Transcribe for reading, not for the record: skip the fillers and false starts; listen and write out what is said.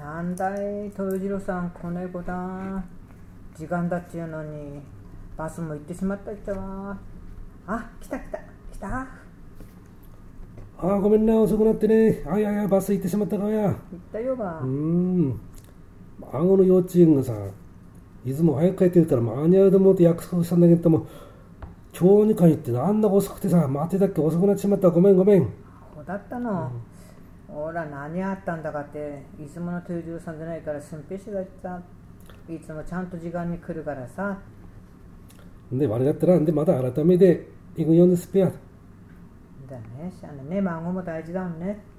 なんだい、豊次郎さん、来ない子だ。時間だっちゅうのに、バスも行ってしまったっちゃわ。あ、来た。 ごめんな、遅くなってね。バス行ってしまったかや。 行ったよば。 孫の幼稚園がさ、いつも早く帰ってるから間に合うと思って約束したんだけども、今日に限ってなんだか遅くてさ、待ってたっけ遅くなってしまった。ごめん。 そうだったの。ほら、何あったんだかって、いつもの豊次郎さんじゃないから寸平氏が言った。いつもちゃんと時間に来るからさ。 で、悪かったら、また改めて行くようですっぺや。 だね、孫も大事だもんね。